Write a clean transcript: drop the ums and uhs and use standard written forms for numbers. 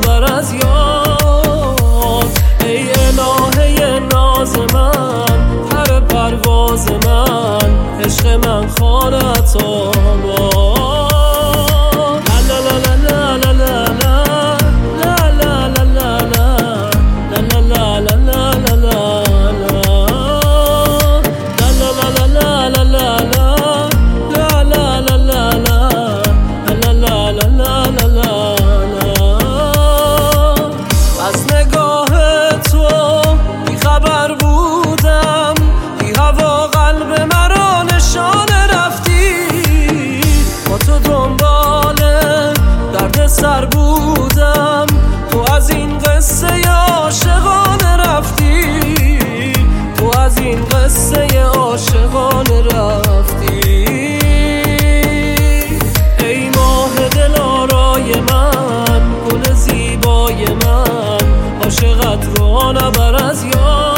نبر از یاد. ای الهه ناز من، پر پرواز من، عشق من خانت آباد. سر بودم تو از این قصه عاشقانه رفتی، تو از این قصه عاشقانه رفتی. ای ماه دلارای من، گل زیبای من، عاشقت رو نبر از یاد.